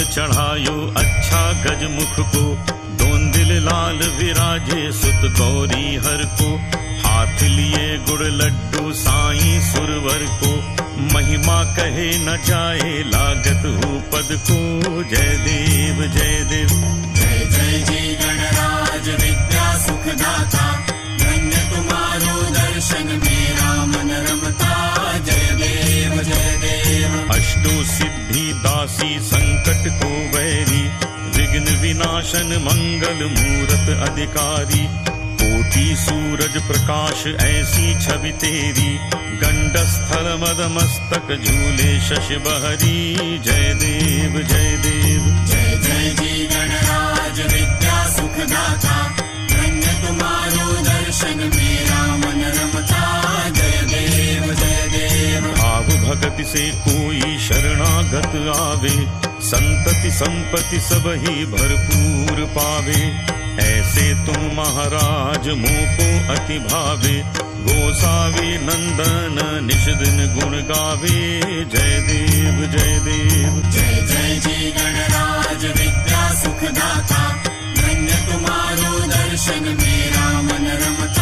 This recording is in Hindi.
चढ़ायो अच्छा गजमुख को, दोंदिल लाल विराजे सुत गौरी हर को, हाथ लिए गुड़ लड्डू साईं सुरवर को, महिमा कहे न जाए लागत हो पद को। जय देव जय देव। जय जय जी गणराज विद्या सुखदाता, धन्य तुम्हारो दर्शन मेरा मन रमता। जय देव जय देव। अष्टो सिद्धि दासी संकट को वैरी, विघ्न विनाशन मंगल मूरत अधिकारी, कोटि सूरज प्रकाश ऐसी छवि तेरी, गंडस्थल मद मस्तक झूले शशि बहरी। जय देव जय देव। जय जय जी गणराज विद्या सुखदाता, धन्य तुम्हारो दर्शन मेरा मन रमता। जय देव जय देव। भाव भगति से कोई शरणागत आवे, संतति संपत्ति सब ही भरपूर पावे, ऐसे तुम महाराज मोको अति भावे, गोसावी नंदन निश दिन गुण गावे। जय देव जय देव। जय जय जी गणराज विद्या सुखदाता, धन्य तुम्हारो दर्शन मेरा मन रमता।